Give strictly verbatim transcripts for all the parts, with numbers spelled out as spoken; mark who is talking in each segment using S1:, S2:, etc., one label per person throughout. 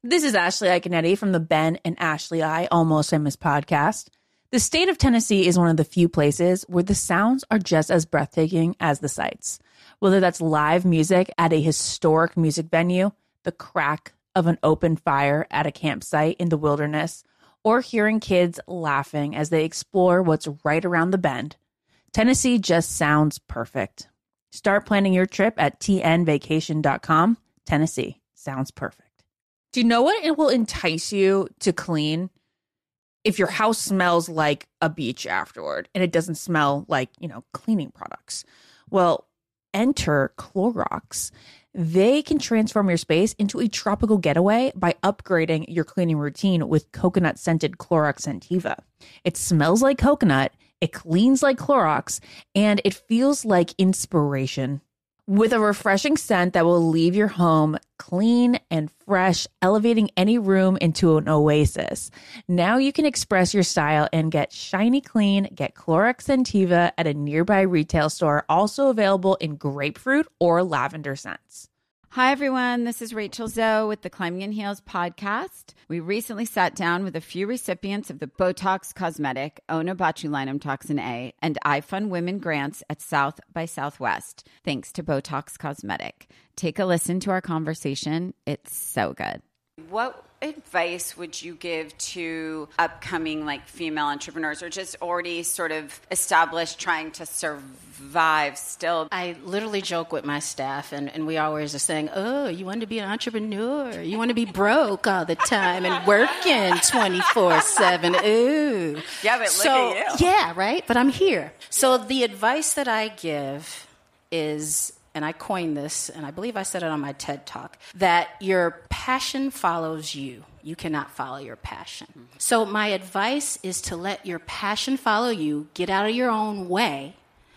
S1: This is Ashley Iconetti from the Ben and Ashley I Almost Famous podcast. The state of Tennessee is one of the few places where the sounds are just as breathtaking as the sights. Whether that's live music at a historic music venue, the crack of an open fire at a campsite in the wilderness, or hearing kids laughing as they explore what's right around the bend, Tennessee just sounds perfect. Start planning your trip at T N vacation dot com. Tennessee sounds perfect. Do you know what it will entice you to clean? If your house smells like a beach afterward and it doesn't smell like, you know, cleaning products. Well, enter Clorox. They can transform your space into a tropical getaway by upgrading your cleaning routine with coconut-scented Clorox Scentiva. It smells like coconut, it cleans like Clorox, and it feels like inspiration. With a refreshing scent that will leave your home clean and fresh, elevating any room into an oasis. Now you can express your style and get shiny clean. Get Clorox Scentiva at a nearby retail store, also available in grapefruit or lavender scents.
S2: Hi, everyone. This is Rachel Zoe with the Climbing in Heels podcast. We recently sat down with a few recipients of the Botox Cosmetic, Onabotulinum Toxin A, and iFund Women grants at South by Southwest, thanks to Botox Cosmetic. Take a listen to our conversation. It's so good. What advice would you give to upcoming like female entrepreneurs or just already sort of established trying to survive still?
S3: I literally joke with my staff and, and we always are saying, oh, you want to be an entrepreneur? You want to be broke all the time and working twenty-four seven. Ooh.
S2: Yeah, but
S3: so,
S2: look at you.
S3: Yeah, right? But I'm here. So the advice that I give is, and I coined this, and I believe I said it on my TED Talk, that your passion follows you. You cannot follow your passion. Mm-hmm. So my advice is to let your passion follow you, get out of your own way,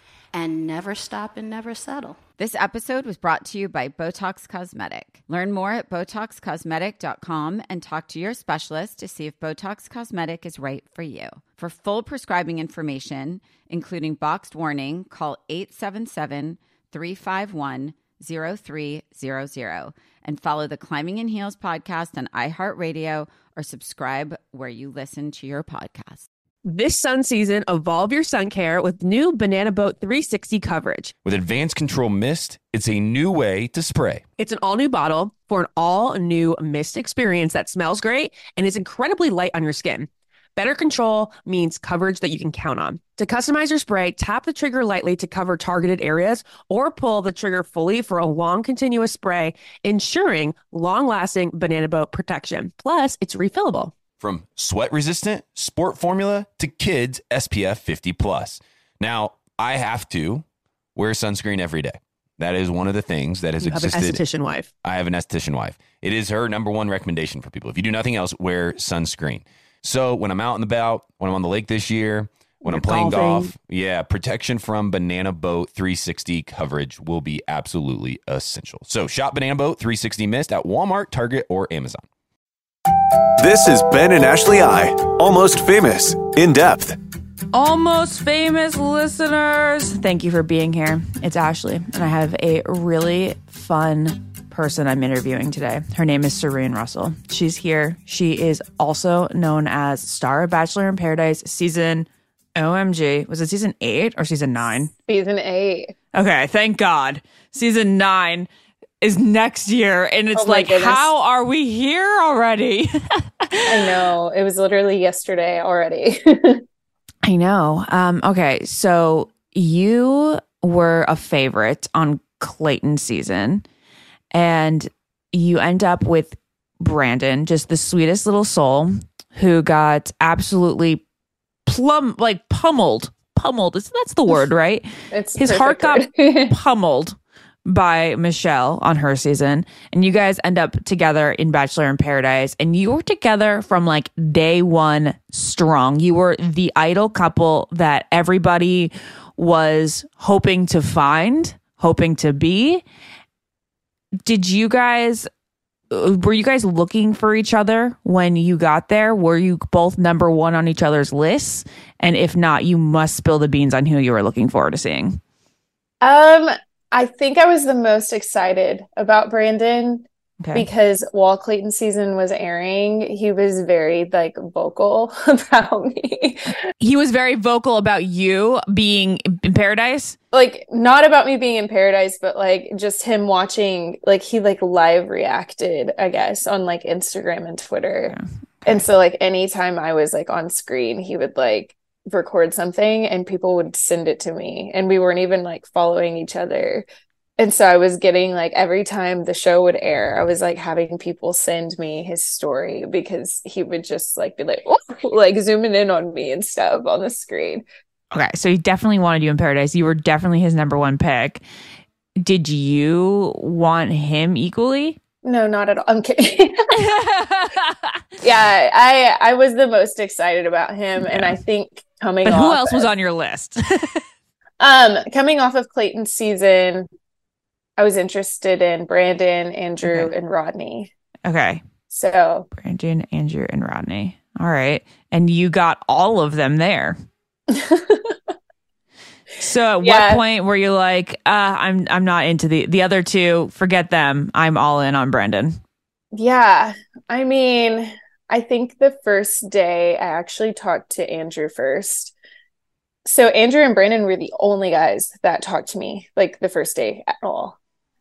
S3: and never stop and never settle.
S2: This episode was brought to you by Botox Cosmetic. Learn more at Botox Cosmetic dot com and talk to your specialist to see if Botox Cosmetic is right for you. For full prescribing information, including boxed warning, call eight seven seven, three five one, zero three zero zero and follow the Climbing in Heels podcast on iHeartRadio or subscribe where you listen to your podcast.
S4: This sun season, evolve your sun care with new Banana Boat three sixty coverage.
S5: With Advanced Control Mist, it's a new way to spray.
S4: It's an all-new bottle for an all-new mist experience that smells great and is incredibly light on your skin. Better control means coverage that you can count on. To customize your spray, tap the trigger lightly to cover targeted areas or pull the trigger fully for a long continuous spray, ensuring long-lasting Banana Boat protection. Plus, it's refillable.
S5: From sweat-resistant, sport formula to kids S P F fifty plus. Now, I have to wear sunscreen every day. That is one of the things that has
S4: you
S5: existed.
S4: You have an esthetician wife.
S5: I have an esthetician wife. It is her number one recommendation for people. If you do nothing else, wear sunscreen. So when I'm out and about, when I'm on the lake this year, when You're I'm playing golfing. golf, yeah, protection from Banana Boat three sixty coverage will be absolutely essential. So shop Banana Boat three sixty Mist at Walmart, Target, or Amazon.
S6: This is Ben and Ashley I, Almost Famous, In Depth.
S1: Almost Famous listeners, thank you for being here. It's Ashley, and I have a really fun person I'm interviewing today. Her name is Serene Russell. She's here. She is also known as star of Bachelor in Paradise season O M G. Was it season eight or season nine?
S7: Season eight.
S1: Okay, thank God. Season nine is next year, and it's
S7: oh
S1: like,
S7: goodness.
S1: How are we here already?
S7: I know. It was literally yesterday already.
S1: I know. Um, okay, so you were a favorite on Clayton's season. And you end up with Brandon, just the sweetest little soul, who got absolutely plum like pummeled. Pummeled. That's the word, right?
S7: It's
S1: His heart got pummeled by Michelle on her season. And you guys end up together in Bachelor in Paradise. And you were together from like day one strong. You were the idol couple that everybody was hoping to find, hoping to be. Did you guys, were you guys looking for each other when you got there? Were you both number one on each other's lists? And if not, you must spill the beans on who you were looking forward to seeing.
S7: Um, I think I was the most excited about Brandon
S1: Okay.
S7: because while Clayton season was airing, he was very like vocal about me.
S1: He was very vocal about you being in Paradise.
S7: Like not about me being in Paradise, but like just him watching, like he like live reacted, I guess, on like Instagram and Twitter.
S1: Yeah.
S7: And so like anytime I was like on screen, he would like record something and people would send it to me, and we weren't even like following each other. And so I was getting like every time the show would air, I was like having people send me his story because he would just like be like, "Oh," like zooming in on me and stuff on the screen.
S1: Okay, so he definitely wanted you in Paradise. You were definitely his number one pick. Did you want him equally?
S7: No, not at all. I'm kidding. Yeah, I I was the most excited about him, yeah. And I think coming
S1: but
S7: off
S1: who else
S7: of,
S1: was on your list?
S7: um, coming off of Clayton's season, I was interested in Brandon, Andrew,
S1: okay.
S7: and Rodney.
S1: Okay.
S7: So
S1: Brandon, Andrew, and Rodney. All right. And you got all of them there. So at
S7: yeah.
S1: what point were you like, uh, I'm I'm not into the the other two, forget them. I'm all in on Brandon.
S7: Yeah. I mean, I think the first day I actually talked to Andrew first. So Andrew and Brandon were the only guys that talked to me like the first day at all.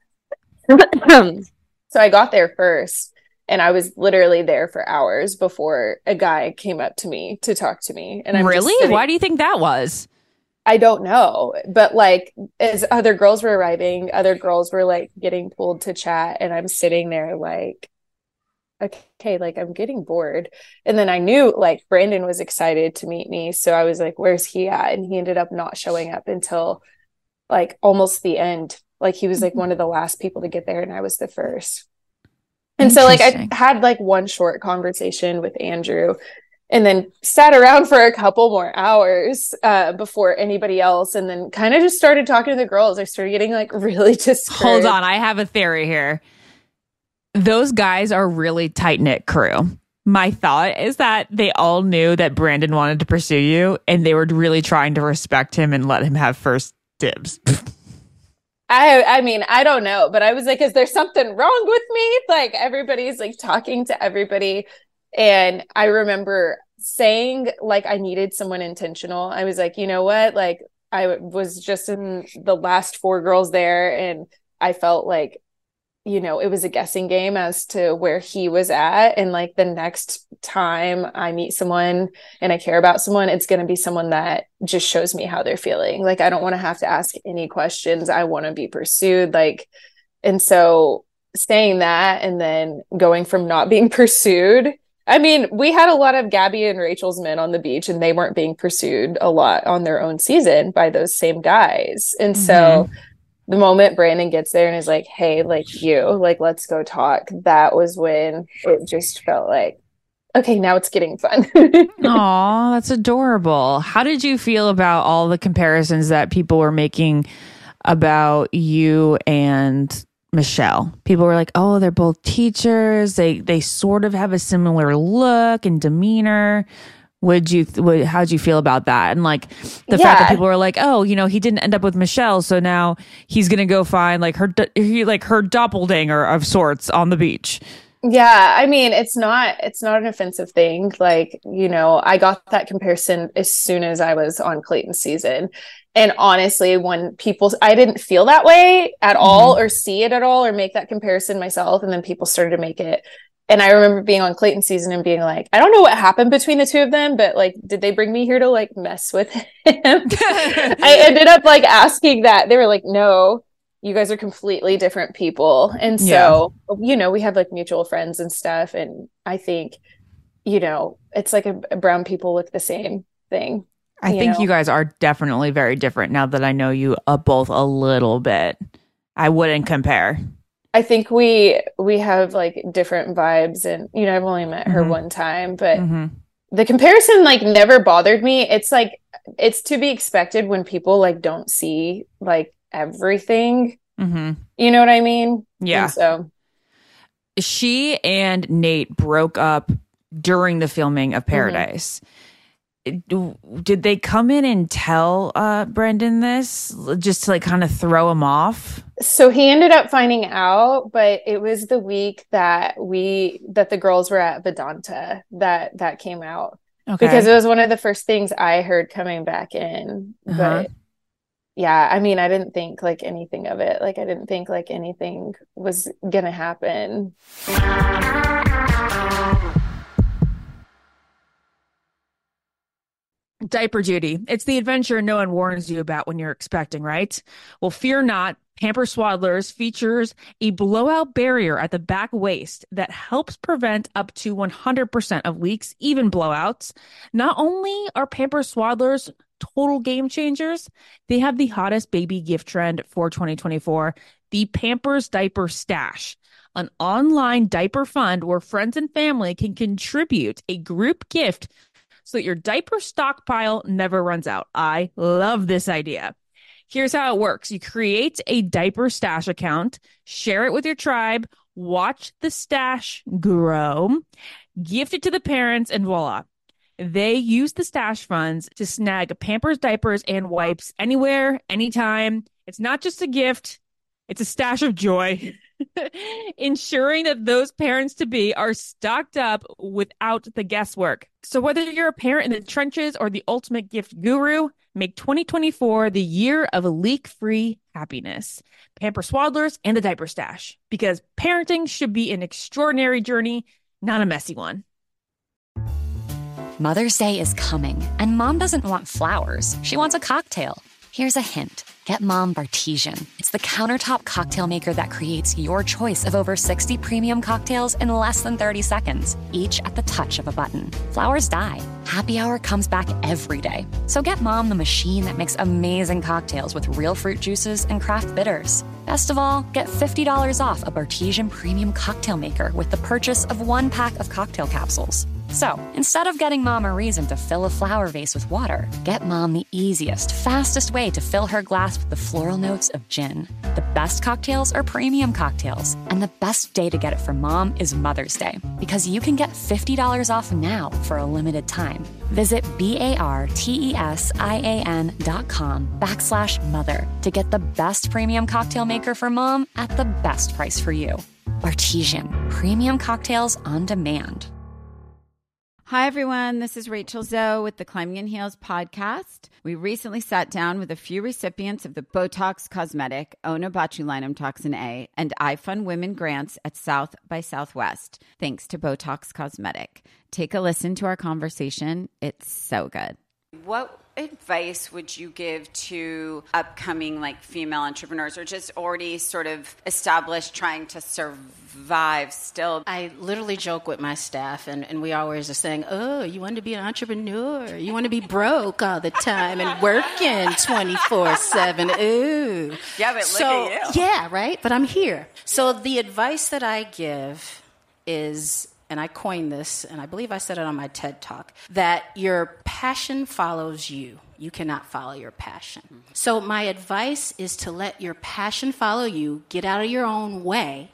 S7: So I got there first, and I was literally there for hours before a guy came up to me to talk to me. And I'm
S1: really?
S7: sitting-
S1: Why do you think that was?
S7: I don't know. But like as other girls were arriving, other girls were like getting pulled to chat, and I'm sitting there like, okay, like I'm getting bored. And then I knew like Brandon was excited to meet me. So I was like, where's he at? And he ended up not showing up until like almost the end. Like he was like one of the last people to get there, and I was the first. And so like I had like one short conversation with Andrew, and then sat around for a couple more hours uh, before anybody else, and then kind of just started talking to the girls. I started getting like really discouraged.
S1: Hold on, I have a theory here. Those guys are really tight-knit crew. My thought is that they all knew that Brandon wanted to pursue you, and they were really trying to respect him and let him have first dibs.
S7: I I mean, I don't know, but I was like, is there something wrong with me? Like everybody's like talking to everybody. And I remember saying like I needed someone intentional. I was like, you know what? Like I was just in the last four girls there, and I felt like, you know, it was a guessing game as to where he was at. And like the next time I meet someone and I care about someone, it's going to be someone that just shows me how they're feeling. Like, I don't want to have to ask any questions. I want to be pursued. Like, and so saying that and then going from not being pursued. I mean, we had a lot of Gabby and Rachel's men on the beach, and they weren't being pursued a lot on their own season by those same guys. And mm-hmm. so the moment Brandon gets there and is like, hey, like you, like, let's go talk. That was when it just felt like, okay, now it's getting fun.
S1: Aw, that's adorable. How did you feel about all the comparisons that people were making about you and Michelle? People were like, oh, they're both teachers. They they sort of have a similar look and demeanor. Would you, would, how'd you feel about that? And like the
S7: yeah.
S1: fact that people were like, oh, you know, he didn't end up with Michelle, so now he's going to go find like her, like her doppelganger of sorts on the beach.
S7: Yeah. I mean, it's not, it's not an offensive thing. Like, you know, I got that comparison as soon as I was on Clayton's season. And honestly, when people, I didn't feel that way at all, mm-hmm. or see it at all, or make that comparison myself. And then people started to make it. And I remember being on Clayton's season and being like, I don't know what happened between the two of them, but like, did they bring me here to like mess with him? I ended up like asking that. They were like, no, you guys are completely different people. And so, yeah. you know, we have like mutual friends and stuff. And I think, you know, it's like a, a brown people look the same thing.
S1: I
S7: you
S1: think
S7: know?
S1: you guys are definitely very different now that I know you uh, both a little bit. I wouldn't compare.
S7: I think we we have like different vibes, and you know, I've only met her mm-hmm. one time, but mm-hmm. the comparison like never bothered me. It's like it's to be expected when people like don't see like everything. Mm-hmm. You know what I mean?
S1: Yeah.
S7: And so
S1: she and Nate broke up during the filming of Paradise. Mm-hmm. did they come in and tell uh, Brendan this just to like kind of throw him off?
S7: So he ended up finding out, but it was the week that we that the girls were at Vedanta that that came out. Okay. Because it was one of the first things I heard coming back in. Uh-huh. But yeah, I mean, I didn't think like anything of it. Like I didn't think like anything was gonna happen.
S1: Diaper duty. It's the adventure no one warns you about when you're expecting, right? Well, fear not. Pampers Swaddlers features a blowout barrier at the back waist that helps prevent up to one hundred percent of leaks, even blowouts. Not only are Pampers Swaddlers total game changers, they have the hottest baby gift trend for twenty twenty-four, the Pampers Diaper Stash, an online diaper fund where friends and family can contribute a group gift so that your diaper stockpile never runs out. I love this idea. Here's how it works. You create a diaper stash account, share it with your tribe, watch the stash grow, gift it to the parents, and voila. They use the stash funds to snag Pampers diapers and wipes anywhere, anytime. It's not just a gift. It's a stash of joy. Ensuring that those parents-to-be are stocked up without the guesswork. So whether you're a parent in the trenches or the ultimate gift guru, make twenty twenty-four the year of leak-free happiness. Pampers Swaddlers and the Diaper Stash. Because parenting should be an extraordinary journey, not a messy one.
S8: Mother's Day is coming, and Mom doesn't want flowers. She wants a cocktail. Here's a hint. Get Mom Bartesian. It's the countertop cocktail maker that creates your choice of over sixty premium cocktails in less than thirty seconds, each at the touch of a button. Flowers die. Happy Hour comes back every day. So get Mom the machine that makes amazing cocktails with real fruit juices and craft bitters. Best of all, get fifty dollars off a Bartesian premium cocktail maker with the purchase of one pack of cocktail capsules. So, instead of getting Mom a reason to fill a flower vase with water, get Mom the easiest, fastest way to fill her glass with the floral notes of gin. The best cocktails are premium cocktails, and the best day to get it for Mom is Mother's Day, because you can get fifty dollars off now for a limited time. Visit B-A-R-T-E-S-I-A-N dot com backslash mother to get the best premium cocktail maker for Mom at the best price for you. Bartesian, premium cocktails on demand.
S2: Hi, everyone. This is Rachel Zoe with the Climbing in Heels podcast. We recently sat down with a few recipients of the Botox Cosmetic, Onabotulinum Toxin A, and iFund Women grants at South by Southwest, thanks to Botox Cosmetic. Take a listen to our conversation. It's so good. What advice would you give to upcoming like female entrepreneurs or just already sort of established trying to survive still?
S3: I literally joke with my staff and, and we always are saying, oh, you want to be an entrepreneur. You want to be broke all the time and working twenty-four seven. Ooh.
S2: Yeah, but
S3: so,
S2: look at
S3: you. Yeah, right? But I'm here. So the advice that I give is, and I coined this, and I believe I said it on my TED Talk, that your passion follows you. You cannot follow your passion. Mm-hmm. So my advice is to let your passion follow you, get out of your own way,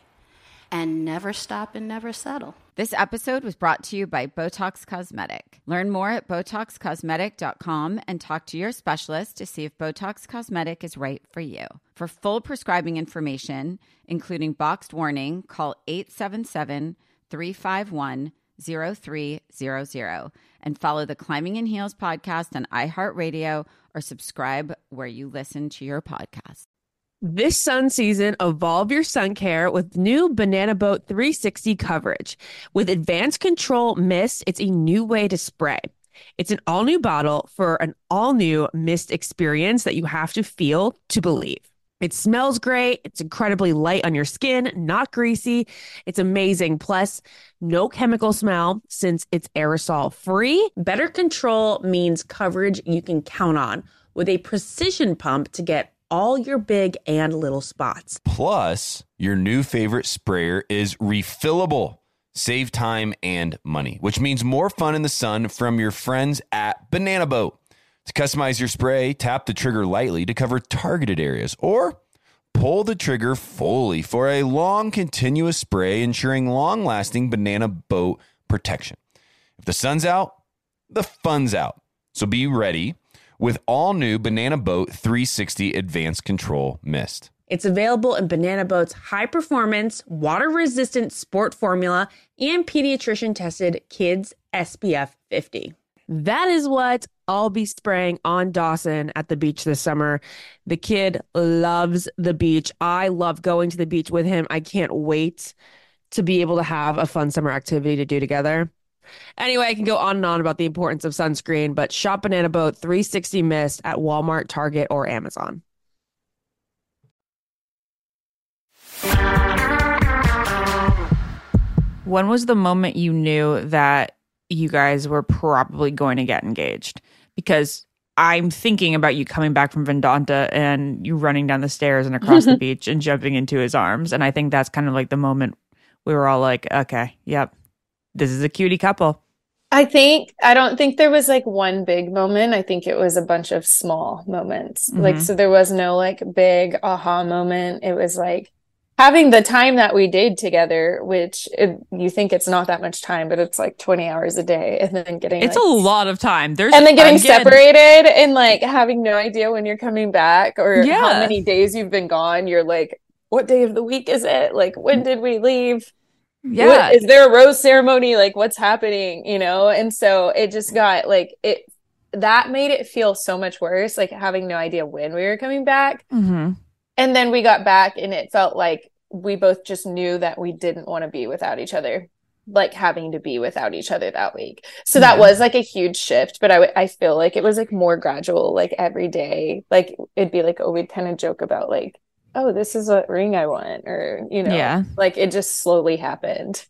S3: and never stop and never settle.
S2: This episode was brought to you by Botox Cosmetic. Learn more at Botox Cosmetic dot com and talk to your specialist to see if Botox Cosmetic is right for you. For full prescribing information, including boxed warning, call eight seven seven, three five one, zero three zero zero and follow the Climbing in Heels podcast on iHeartRadio or subscribe where you listen to your podcast.
S4: This sun season, evolve your sun care with new Banana Boat three sixty coverage. With Advanced Control Mist, it's a new way to spray. It's an all-new bottle for an all-new mist experience that you have to feel to believe. It smells great. It's incredibly light on your skin, not greasy. It's amazing. Plus, no chemical smell since it's aerosol free. Better control means coverage you can count on with a precision pump to get all your big and little spots.
S5: Plus, your new favorite sprayer is refillable. Save time and money, which means more fun in the sun from your friends at Banana Boat. To customize your spray, tap the trigger lightly to cover targeted areas, or pull the trigger fully for a long, continuous spray, ensuring long-lasting Banana Boat protection. If the sun's out, the fun's out. So be ready with all new Banana Boat three sixty Advanced Control Mist.
S4: It's available in Banana Boat's high-performance, water-resistant sport formula and pediatrician-tested Kids S P F fifty. That is what I'll be spraying on Dawson at the beach this summer. The kid loves the beach. I love going to the beach with him. I can't wait to be able to have a fun summer activity to do together. Anyway, I can go on and on about the importance of sunscreen, but shop Banana Boat three sixty Mist at Walmart, Target, or Amazon.
S1: When was the moment you knew that you guys were probably going to get engaged? Because I'm thinking about you coming back from Vedanta and you running down the stairs and across the beach and jumping into his arms. And I think that's kind of like the moment we were all like, okay, yep, this is a cutie couple.
S7: I think, I don't think there was like one big moment. I think it was a bunch of small moments.
S1: Mm-hmm.
S7: Like, so there was no like big aha moment. It was like having the time that we did together, which it, you think it's not that much time, but it's like twenty hours a day. And then getting
S1: It's
S7: like,
S1: a lot of time. There's
S7: and then getting
S1: again,
S7: separated and like having no idea when you're coming back or
S1: Yeah.
S7: how many days you've been gone. You're like, what day of the week is it? Like, when did we leave?
S1: Yeah.
S7: What, is there a rose ceremony? Like, what's happening? You know? And so it just got like it, that made it feel so much worse, like having no idea when we were coming back.
S1: Mm-hmm.
S7: And then we got back and it felt like we both just knew that we didn't want to be without each other, like having to be without each other that week. So that
S1: Yeah.
S7: was like a huge shift, but I, w- I feel like it was like more gradual, like every day, like it'd be like, oh, we'd kind of joke about like, oh, this is what ring I want, or, you know,
S1: Yeah.
S7: like it just slowly happened.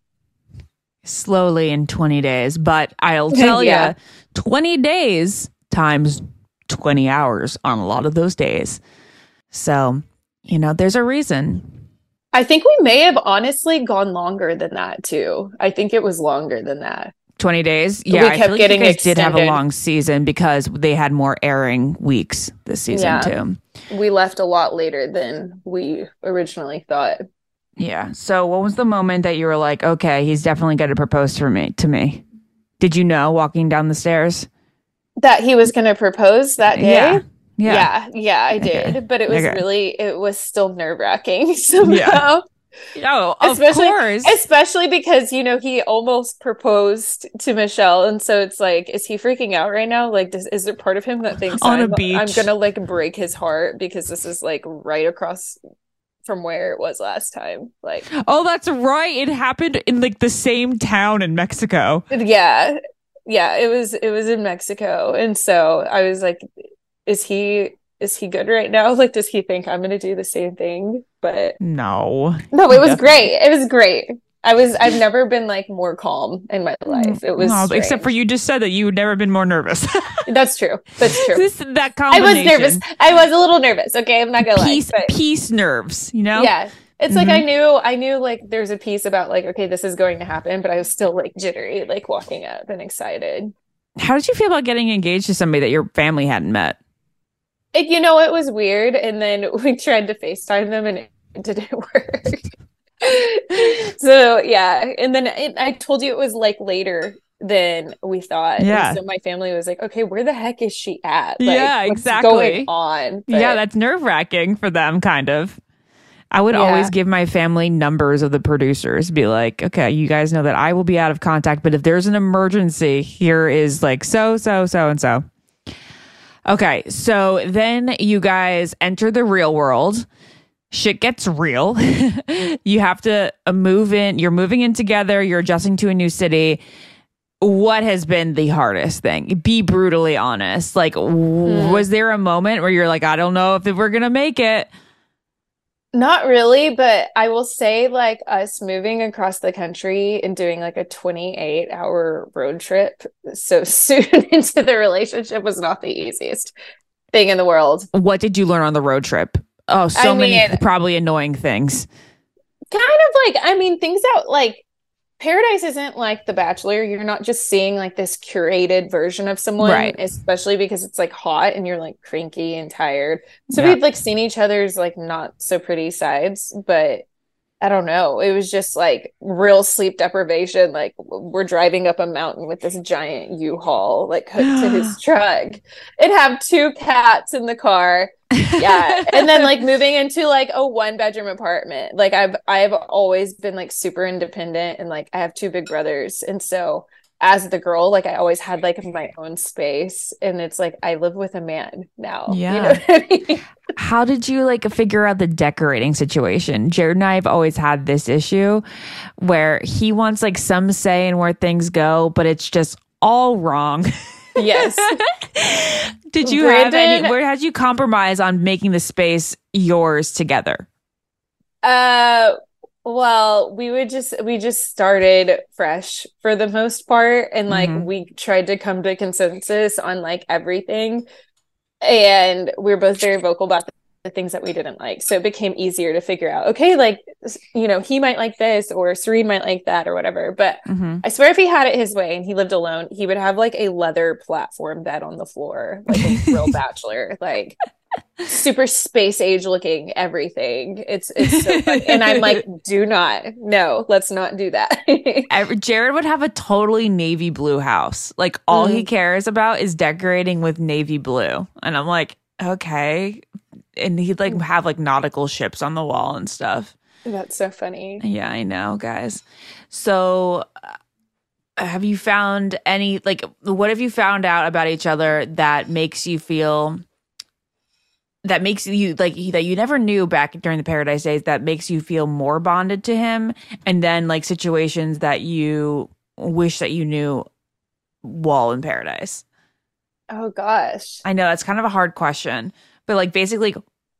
S1: Slowly in twenty days. But I'll tell
S7: Yeah.
S1: you, twenty days times twenty hours on a lot of those days. So, you know, there's a reason.
S7: I think we may have honestly gone longer than that too. I think it was longer than that.
S1: twenty days. Yeah,
S7: We
S1: I
S7: kept
S1: feel like
S7: getting
S1: you guys did have a
S7: extended.
S1: long season because they had more airing weeks this season
S7: Yeah.
S1: too.
S7: We left a lot later than we originally thought.
S1: Yeah. So what was the moment that you were like, okay, he's definitely going to propose for me to me? Did you know walking down the stairs?
S7: That he was going to propose that day?
S1: Yeah.
S7: Yeah,
S1: Yeah.
S7: yeah, I did.
S1: Okay.
S7: But it was
S1: Okay.
S7: really, it was still nerve wracking somehow.
S1: Yeah. Oh, of
S7: especially,
S1: course.
S7: especially because, you know, he almost proposed to Michelle. And so it's like, is he freaking out right now? Like, does, is there part of him that thinks
S1: On a
S7: I'm,
S1: beach.
S7: I'm going to like break his heart because this is like right across from where it was last time? Like,
S1: Oh, that's right. It happened in like the same town in Mexico.
S7: yeah, yeah, it was, it was in Mexico. And so I was like, is he, is he good right now? Like, does he think I'm going to do the same thing? But
S1: No.
S7: no, it was
S1: Definitely.
S7: great. It was great. I was, I've never been like more calm in my life. It was,
S1: No, except
S7: strange.
S1: for you just said that you had never been more nervous.
S7: That's true. That's true.
S1: This that
S7: I was
S1: combination.
S7: nervous. I was a little nervous. Okay, I'm not gonna
S1: Peace,
S7: lie. But
S1: peace nerves, you know?
S7: yeah, it's
S1: Mhm.
S7: like I knew, I knew like there's a piece about like, okay, this is going to happen, but I was still like jittery, like walking up and excited.
S1: How did you feel about getting engaged to somebody that your family hadn't met?
S7: It, you know, it was weird, and then we tried to FaceTime them, and it didn't work. So yeah, and then it, I told you it was like later than we thought.
S1: Yeah.
S7: And so my family was like, okay, where the heck is she at? Like,
S1: Yeah,
S7: what's
S1: exactly.
S7: going on? But
S1: Yeah, that's nerve wracking for them, kind of. I would
S7: Yeah.
S1: always give my family numbers of the producers, be like, okay, you guys know that I will be out of contact, but if there's an emergency, here is like so, so, so, and so. Okay, so then you guys enter the real world. Shit gets real. You have to uh, move in. You're moving in together. You're adjusting to a new city. What has been the hardest thing? Be brutally honest. Like, w-
S7: Hmm.
S1: was there a moment where you're like, I don't know if we're going to make it?
S7: Not really, but I will say like us moving across the country and doing like a twenty-eight hour road trip so soon into the relationship was not the easiest thing in the world.
S1: What did you learn on the road trip? Oh, so
S7: I
S1: many
S7: mean-
S1: probably annoying things.
S7: Kind of like, I mean, things out like Paradise isn't like The Bachelor. You're not just seeing like this curated version of someone,
S1: Right.
S7: especially because it's like hot and you're like cranky and tired. So
S1: Yeah.
S7: we've like seen each other's like not so pretty sides, but I don't know. It was just like real sleep deprivation. Like we're driving up a mountain with this giant U-Haul like hooked to his truck. It had two cats in the car. Yeah. And then like moving into like a one bedroom apartment. Like I've I've always been like super independent, and like I have two big brothers. And so as the girl, like I always had like my own space, and it's like I live with a man now.
S1: Yeah.
S7: You know what I mean?
S1: How did you like figure out the decorating situation? Jared and I have always had this issue where he wants like some say in where things go, but it's just all wrong.
S7: Yes.
S1: Did you
S7: Brandon,
S1: have any, where had you compromise on making the space yours together?
S7: Uh, well, we would just, we just started fresh for the most part. And like,
S1: Mhm.
S7: we tried to come to consensus on like everything. And we were both very vocal about the, the things that we didn't like. So it became easier to figure out, okay, like, you know, he might like this, or Serene might like that, or whatever. But
S1: Mhm.
S7: I swear if he had it his way and he lived alone, he would have like a leather platform bed on the floor, like a real bachelor, like super space age looking everything. It's it's so fun. And I'm like, do not, no, let's not do that.
S1: Every, Jared would have a totally navy blue house. Like all
S7: Mm.
S1: he cares about is decorating with navy blue. And I'm like, okay. And he'd like have like nautical ships on the wall and stuff.
S7: That's so funny.
S1: Yeah, I know, guys. So uh, have you found any, like, what have you found out about each other that makes you feel, that makes you, like, that you never knew back during the Paradise days, that makes you feel more bonded to him? And then, like, situations that you wish that you knew while in Paradise?
S7: Oh, gosh.
S1: I know, that's kind of a hard question. But, like, basically,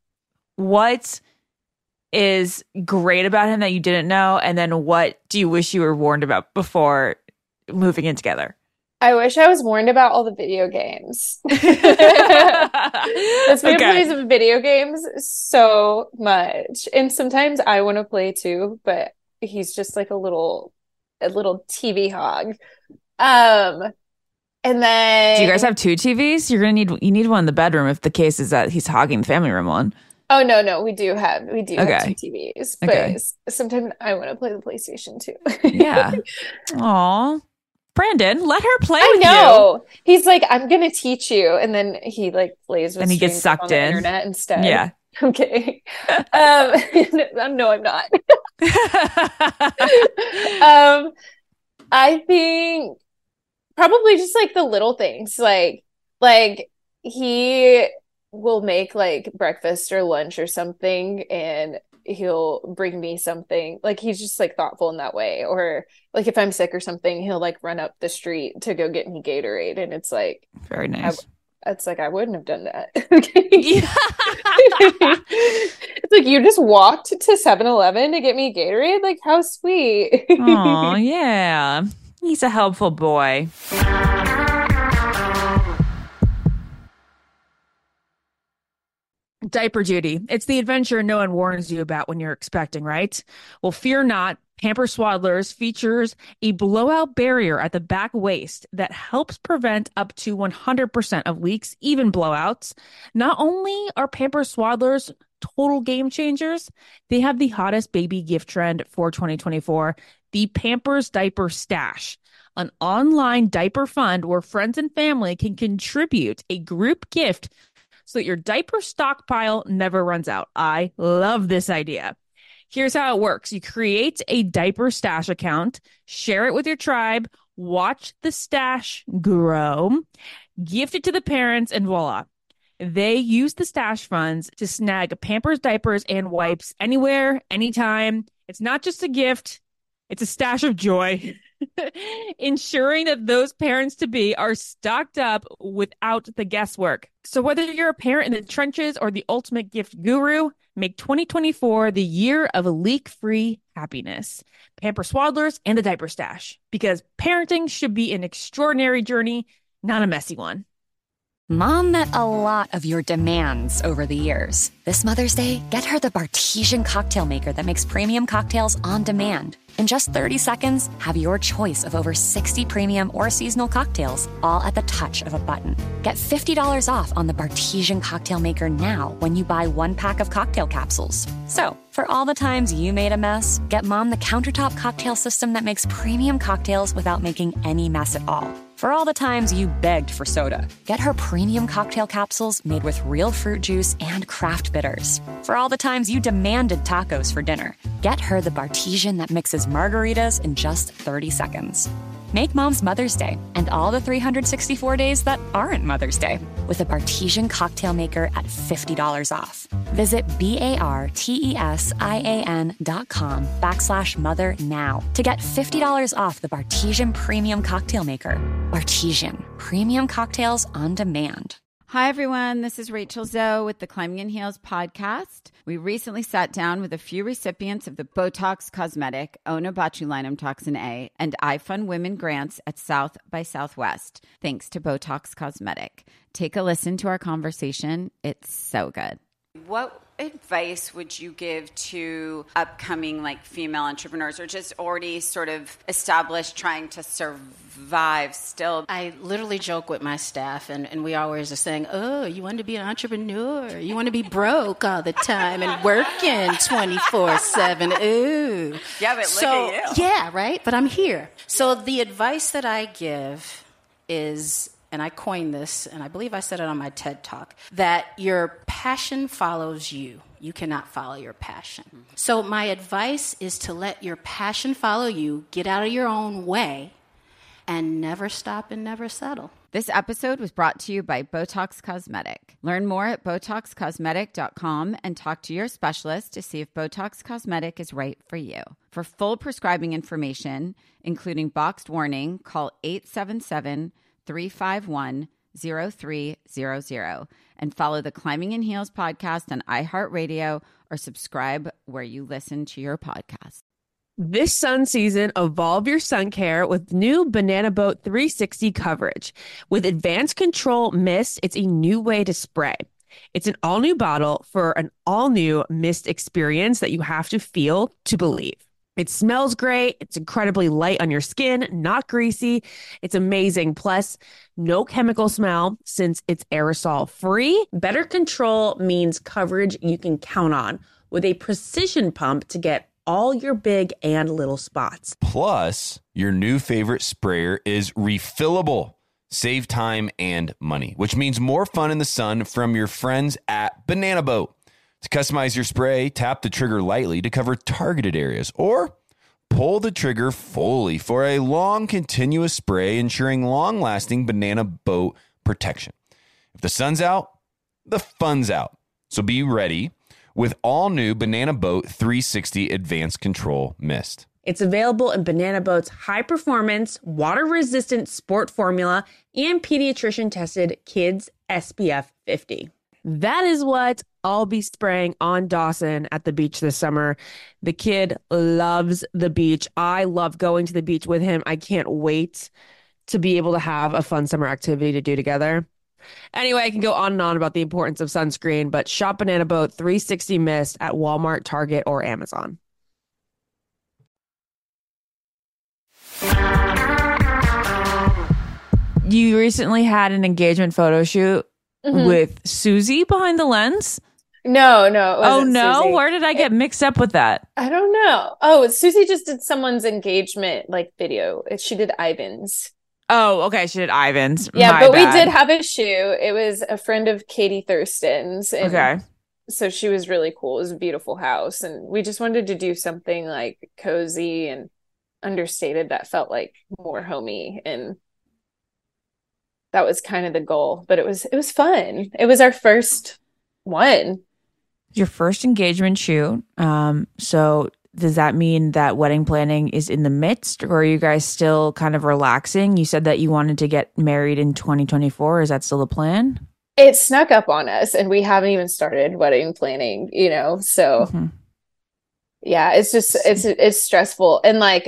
S1: what is great about him that you didn't know, and then what do you wish you were warned about before moving in together?
S7: I wish I was warned about all the video games. This man
S1: Okay.
S7: plays video games so much. And sometimes I want to play too, but he's just like a little a little T V hog. Um and then
S1: Do you guys have two T Vs? You're gonna need you need one in the bedroom if the case is that he's hogging the family room one.
S7: Oh no, no, we do have we do have
S1: Okay.
S7: two T Vs. But
S1: Okay.
S7: s- sometimes I want to play the PlayStation too.
S1: Yeah. Aw. Brandon, let her play
S7: I
S1: with
S7: know. He's like, I'm gonna teach you, and then he like plays with
S1: And he gets
S7: strangers
S1: sucked
S7: on the
S1: in.
S7: internet instead.
S1: you. Yeah.
S7: Okay. Um, no, I'm not. um, I think probably just like the little things, like like he will make like breakfast or lunch or something, and he'll bring me something. Like he's just like thoughtful in that way. Or like if I'm sick or something, he'll like run up the street to go get me Gatorade, and it's like
S1: Very nice.
S7: it's like I wouldn't have done that. Okay. It's like you just walked to seven eleven to get me Gatorade? Like how sweet.
S1: Oh, yeah. He's a helpful boy. Diaper duty. It's the adventure no one warns you about when you're expecting, right? Well, fear not. Pamper Swaddlers features a blowout barrier at the back waist that helps prevent up to one hundred percent of leaks, even blowouts. Not only are Pamper Swaddlers total game changers, they have the hottest baby gift trend for twenty twenty-four, the Pampers Diaper Stash, an online diaper fund where friends and family can contribute a group gift so that your diaper stockpile never runs out. I love this idea. Here's how it works. You create a diaper stash account, share it with your tribe, watch the stash grow, gift it to the parents, and voila. They use the stash funds to snag Pampers diapers and wipes anywhere, anytime. It's not just a gift, it's a stash of joy. Ensuring that those parents-to-be are stocked up without the guesswork. So whether you're a parent in the trenches or the ultimate gift guru, make twenty twenty-four the year of leak-free happiness. Pamper Swaddlers and the Diaper Stash. Because parenting should be an extraordinary journey, not a messy one.
S8: Mom met a lot of your demands over the years. This Mother's Day, get her the Bartesian cocktail maker that makes premium cocktails on demand. In just thirty seconds, have your choice of over sixty premium or seasonal cocktails, all at the touch of a button. Get fifty dollars off on the Bartesian Cocktail Maker now when you buy one pack of cocktail capsules. So, for all the times you made a mess, get Mom the countertop cocktail system that makes premium cocktails without making any mess at all. For all the times you begged for soda, get her premium cocktail capsules made with real fruit juice and craft bitters. For all the times you demanded tacos for dinner, get her the Bartesian that mixes margaritas in just thirty seconds. Make Mom's Mother's Day and all the three hundred sixty-four days that aren't Mother's Day with a Bartesian Cocktail Maker at fifty dollars off. Visit B-A-R-T-E-S-I-A-N dot com backslash mother now to get fifty dollars off the Bartesian Premium Cocktail Maker. Bartesian, premium cocktails on demand.
S2: Hi, everyone. This is Rachel Zoe with the Climbing in Heels podcast. We recently sat down with a few recipients of the Botox Cosmetic, Onabotulinum Toxin A, and iFund Women grants at South by Southwest, thanks to Botox Cosmetic. Take a listen to our conversation. It's so good. What advice would you give to upcoming like female entrepreneurs or just already sort of established trying to survive still?
S3: I literally joke with my staff, and, and we always are saying, oh, you want to be an entrepreneur. You want to be broke all the time and working twenty-four seven. Ooh.
S2: Yeah, but
S3: so,
S2: look at you.
S3: Yeah, right? But I'm here. So the advice that I give is, and I coined this, and I believe I said it on my TED Talk, that your passion follows you. You cannot follow your passion. So my advice is to let your passion follow you, get out of your own way, and never stop and never settle.
S2: This episode was brought to you by Botox Cosmetic. Learn more at Botox Cosmetic dot com and talk to your specialist to see if Botox Cosmetic is right for you. For full prescribing information, including boxed warning, call eight seven seven, three five one, zero three zero zero and follow the Climbing in Heels podcast on iHeartRadio or subscribe where you listen to your podcast.
S4: This sun season, evolve your sun care with new Banana Boat three sixty coverage. With advanced control mist, it's a new way to spray. It's an all-new bottle for an all-new mist experience that you have to feel to believe. It smells great. It's incredibly light on your skin, not greasy. It's amazing. Plus, no chemical smell since it's aerosol free. Better control means coverage you can count on with a precision pump to get all your big and little spots.
S5: Plus, your new favorite sprayer is refillable. Save time and money, which means more fun in the sun from your friends at Banana Boat. To customize your spray, tap the trigger lightly to cover targeted areas, or pull the trigger fully for a long, continuous spray, ensuring long-lasting Banana Boat protection. If the sun's out, the fun's out. So be ready with all-new Banana Boat three sixty Advanced Control Mist.
S4: It's available in Banana Boat's high-performance, water-resistant sport formula and pediatrician-tested Kids S P F fifty. That is what I'll be spraying on Dawson at the beach this summer. The kid loves the beach. I love going to the beach with him. I can't wait to be able to have a fun summer activity to do together. Anyway, I can go on and on about the importance of sunscreen, but shop Banana Boat three sixty Mist at Walmart, Target, or Amazon.
S1: You recently had an engagement photo shoot mm-hmm. with Susie behind the lens.
S7: No, no. It
S1: oh no,
S7: Susie.
S1: Where did I get mixed up with that?
S7: I don't know. Oh, Susie just did someone's engagement like video. She did Ivan's.
S1: Oh, okay. She did Ivan's.
S7: Yeah,
S1: My
S7: but
S1: bad.
S7: we did have a shoot. It was a friend of Katie Thurston's. And
S1: okay.
S7: So she was really cool. It was a beautiful house. And we just wanted to do something like cozy and understated that felt like more homey. And that was kind of the goal. But it was it was fun. It was our first one.
S1: Your first engagement shoot. Um, so does that mean that wedding planning is in the midst, or are you guys still kind of relaxing? You said that you wanted to get married in twenty twenty-four. Is that still the plan?
S7: It snuck up on us and we haven't even started wedding planning, you know? So mm-hmm. yeah, it's just, it's, it's stressful. And like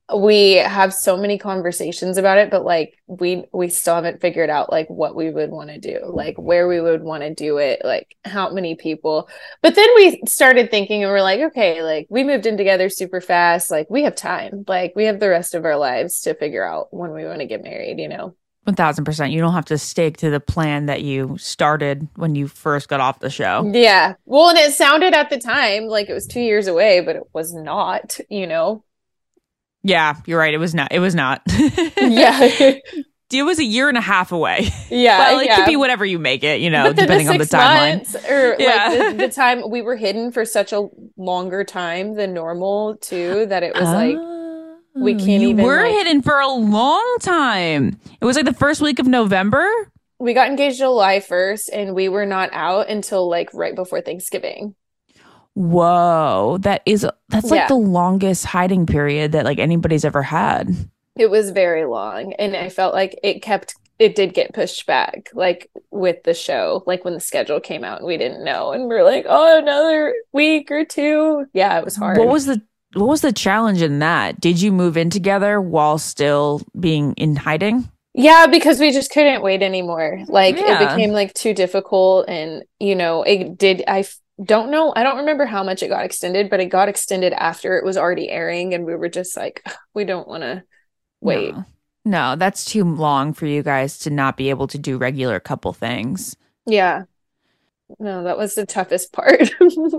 S7: we have so many conversations about it, but like we we still haven't figured out like what we would want to do, like where we would want to do it, like how many people. But then we started thinking and we're like, okay, like we moved in together super fast, like we have time, like we have the rest of our lives to figure out when we want to get married, you know.
S1: One thousand percent. You don't have to stick to the plan that you started when you first got off the show.
S7: Yeah. Well, and it sounded at the time like it was two years away, but it was not, you know.
S1: Yeah, you're right. It was not. It was not.
S7: Yeah.
S1: It was a year and a half away.
S7: Yeah.
S1: Well, it
S7: yeah.
S1: could be whatever you make it, you know,
S7: but
S1: depending
S7: the
S1: on the
S7: six
S1: timeline.
S7: Months or
S1: Yeah.
S7: like the, the time we were hidden for such a longer time than normal too, that it was like we can't
S1: you
S7: even.
S1: were
S7: like,
S1: hidden for a long time. It was like the first week of November.
S7: We got engaged July first, and we were not out until like right before Thanksgiving.
S1: Whoa, that is that's like
S7: Yeah.
S1: the longest hiding period that like anybody's ever had.
S7: It was very long, and I felt like it kept it did get pushed back, like with the show, like when the schedule came out and we didn't know, and we we're like, oh, another week or two. Yeah, it was hard.
S1: What was the what was the challenge in that? Did you move in together while still being in hiding?
S7: Yeah, because we just couldn't wait anymore. Like
S1: Yeah.
S7: it became like too difficult, and you know, it did. I f- don't know. I don't remember how much it got extended, but it got extended after it was already airing, and we were just like, we don't want to wait.
S1: No. No, that's too long for you guys to not be able to do regular couple things.
S7: Yeah. No, that was the toughest part.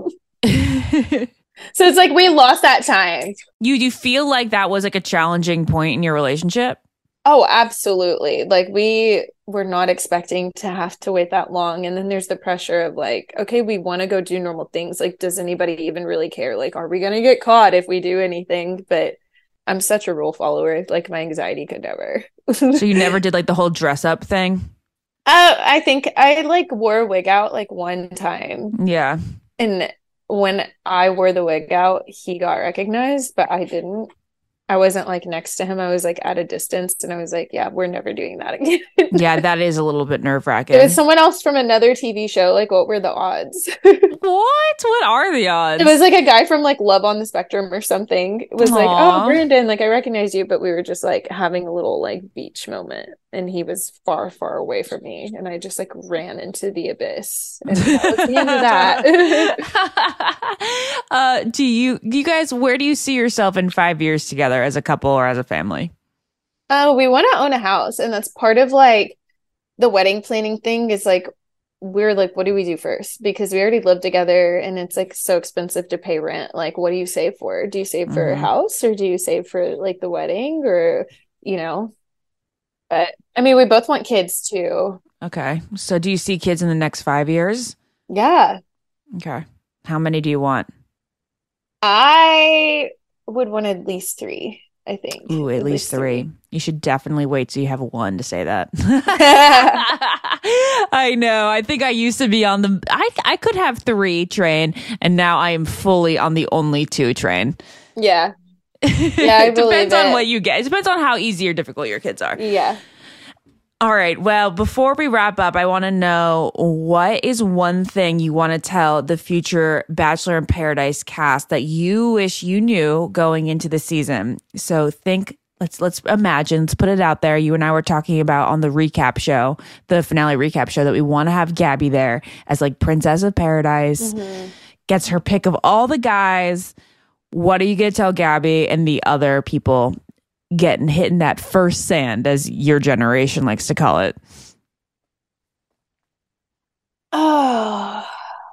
S7: So it's like we lost that time.
S1: You do you feel like that was like a challenging point in your relationship?
S7: Oh, absolutely. Like we were not expecting to have to wait that long. And then there's the pressure of like, okay, we want to go do normal things. Like, does anybody even really care? Like, are we going to get caught if we do anything? But I'm such a rule follower. Like my anxiety could never.
S1: So you never did like the whole dress up thing?
S7: Uh, I think I like wore a wig out like one time.
S1: Yeah.
S7: And when I wore the wig out, he got recognized, but I didn't. I wasn't like next to him. I was like at a distance, and I was like, yeah, we're never doing that again.
S1: Yeah, that is a little bit nerve wracking.
S7: It was someone else from another T V show. Like, what were the odds?
S1: What? What are the odds?
S7: It was like a guy from like Love on the Spectrum or something. It was like,
S1: Aw.
S7: oh, Brandon, like I recognize you, but we were just like having a little like beach moment, and he was far, far away from me, and I just like ran into the abyss, and that was the end of that.
S1: uh, do you, you guys, where do you see yourself in five years together as a couple or as a family?
S7: Oh, we want to own a house, and that's part of like the wedding planning thing is like we're like, what do we do first? Because we already live together, and it's like so expensive to pay rent. Like, what do you save for? Do you save for a
S1: Mhm.
S7: house, or do you save for like the wedding, or you know? But I mean, we both want kids too.
S1: Okay. So do you see kids in the next five years?
S7: Yeah,
S1: Okay. How many do you want?
S7: I would want at least three, I think.
S1: Ooh, at, least, three. You should definitely wait till you have one to say that. I know. I think I used to be on the I I could have three train, and now I am fully on the only two train.
S7: Yeah. Yeah, I
S1: It depends
S7: believe
S1: on
S7: it.
S1: what you get. It depends on how easy or difficult your kids are.
S7: Yeah.
S1: All right. Well, before we wrap up, I want to know what is one thing you want to tell the future Bachelor in Paradise cast that you wish you knew going into the season. So think, let's let's imagine, let's put it out there. You and I were talking about on the recap show, the finale recap show, that we want to have Gabby there as like Princess of Paradise, gets her pick of all the guys. What are you going to tell Gabby and the other people getting hit in that first sand, as your generation likes to call it?
S7: Oh,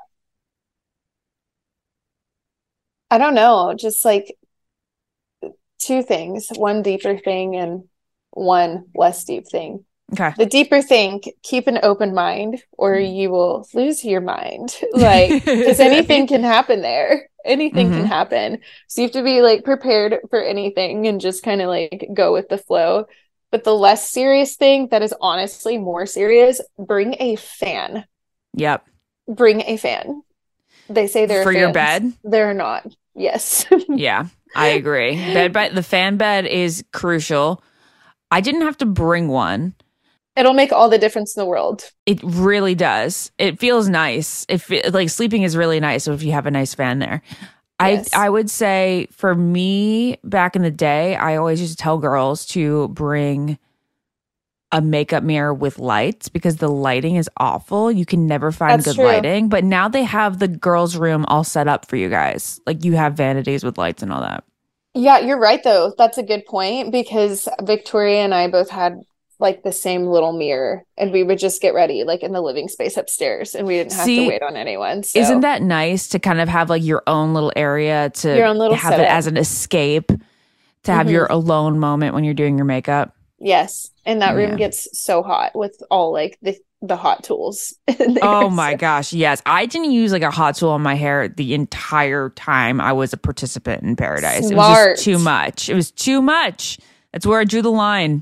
S7: I don't know. Just like two things, one deeper thing and one less deep thing.
S1: Okay.
S7: The deeper thing, keep an open mind or you will lose your mind. Like, because anything can happen there. Anything can
S1: Mhm.
S7: happen. So you have to be like prepared for anything and just kind of like go with the flow. But the less serious thing that is honestly more serious, bring a fan.
S1: Yep.
S7: Bring a fan. They say they're
S1: For your
S7: fans.
S1: bed?
S7: They're not. Yes.
S1: Yeah, I agree. Bed, bed, the fan bed is crucial. I didn't have to bring one.
S7: It'll make all the difference in the world.
S1: It really does. It feels nice. It fe- like sleeping is really nice if you have a nice fan there. Yes. I I would say for me back in the day, I always used to tell girls to bring a makeup mirror with lights because the lighting is awful. You can never find
S7: That's
S1: good
S7: true.
S1: lighting. But now they have the girls' room all set up for you guys. Like you have vanities with lights and all that.
S7: Yeah, you're right though. That's a good point because Victoria and I both had like the same little mirror and we would just get ready like in the living space upstairs and we didn't have
S1: See,
S7: to wait on anyone. So.
S1: Isn't that nice to kind of have like your own little area to
S7: Your own little
S1: have
S7: setup.
S1: it as an escape to have
S7: Mhm.
S1: your alone moment when you're doing your makeup?
S7: Yes. And that room
S1: Yeah.
S7: gets so hot with all like the, the hot tools. in there.
S1: Oh my gosh, yes. I didn't use like a hot tool on my hair the entire time I was a participant in Paradise. It was
S7: Smart.
S1: just too much. It was too much. That's where I drew the line.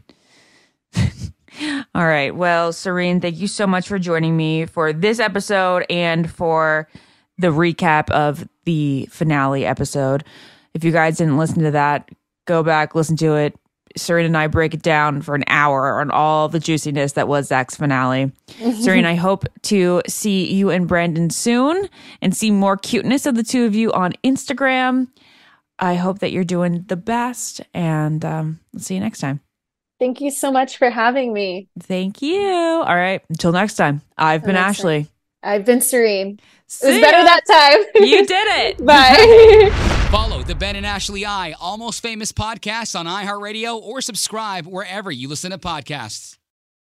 S1: All right. Well, Serene, thank you so much for joining me for this episode and for the recap of the finale episode. If you guys didn't listen to that, go back, listen to it. Serene and I break it down for an hour on all the juiciness that was Zach's finale. Serene, I hope to see you and Brandon soon and see more cuteness of the two of you on Instagram. I hope that you're doing the best, and um, we'll see you next time.
S7: Thank you so much for having me.
S1: Thank you. All right. Until next time, I've been
S7: next
S1: Ashley.
S7: time. I've been Serene. It
S1: See
S7: was better
S1: ya.
S7: that time.
S1: You did it.
S7: Bye.
S9: Follow the Ben and Ashley I Almost Famous podcast on iHeartRadio or subscribe wherever you listen to podcasts.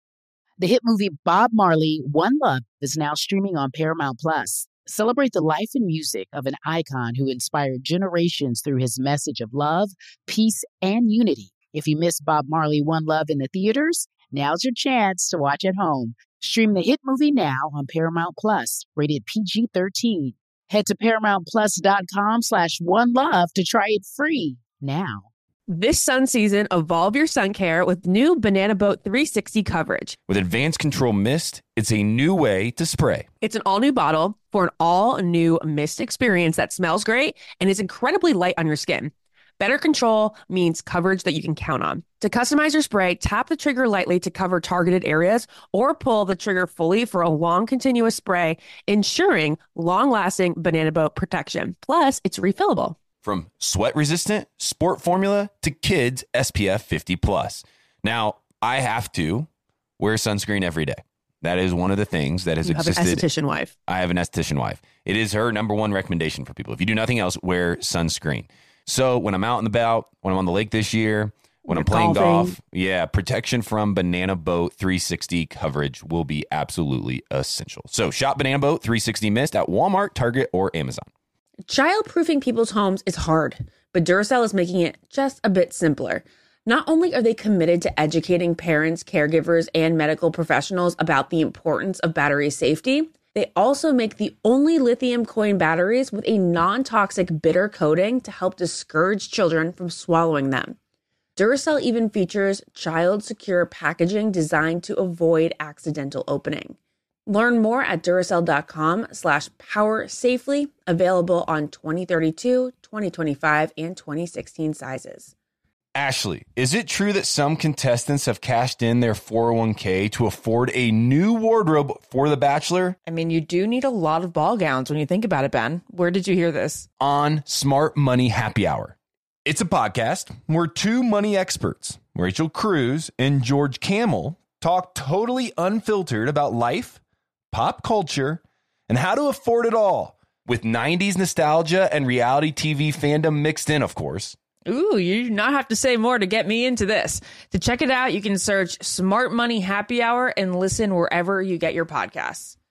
S10: The hit movie Bob Marley, One Love is now streaming on Paramount Plus. Celebrate the life and music of an icon who inspired generations through his message of love, peace, and unity. If you missed Bob Marley, One Love in the theaters, now's your chance to watch at home. Stream the hit movie now on Paramount Plus, rated P G thirteen. Head to ParamountPlus.com slash One Love to try it free now.
S4: This sun season, evolve your sun care with new Banana Boat three sixty coverage.
S5: With Advanced Control Mist, it's a new way to spray.
S4: It's an all-new bottle for an all-new mist experience that smells great and is incredibly light on your skin. Better control means coverage that you can count on. To customize your spray, tap the trigger lightly to cover targeted areas or pull the trigger fully for a long continuous spray, ensuring long-lasting Banana Boat protection. Plus, it's refillable.
S5: From sweat-resistant, sport formula to kids S P F fifty plus. Now, I have to wear sunscreen every day. That is one of the things that has
S4: You have
S5: existed.
S4: an esthetician wife.
S5: I have an esthetician wife. It is her number one recommendation for people. If you do nothing else, wear sunscreen. So when I'm out and about, when I'm on the lake this year, when
S4: You're
S5: I'm playing
S4: golfing.
S5: golf, yeah, protection from Banana Boat three sixty coverage will be absolutely essential. So shop Banana Boat three sixty Mist at Walmart, Target, or Amazon.
S1: Childproofing people's homes is hard, but Duracell is making it just a bit simpler. Not only are they committed to educating parents, caregivers, and medical professionals about the importance of battery safety, they also make the only lithium coin batteries with a non-toxic bitter coating to help discourage children from swallowing them. Duracell even features child-secure packaging designed to avoid accidental opening. Learn more at Duracell.com slash power safely, available on twenty thirty-two, twenty twenty-five, and twenty sixteen sizes.
S5: Ashley, is it true that some contestants have cashed in their four oh one k to afford a new wardrobe for The Bachelor?
S1: I mean, you do need a lot of ball gowns when you think about it, Ben. Where did you hear this?
S5: On Smart Money Happy Hour. It's a podcast where two money experts, Rachel Cruz and George Camel, talk totally unfiltered about life, pop culture, and how to afford it all, with nineties nostalgia and reality T V fandom mixed in, of course.
S1: Ooh, you do not have to say more to get me into this. To check it out, you can search Smart Money Happy Hour and listen wherever you get your podcasts.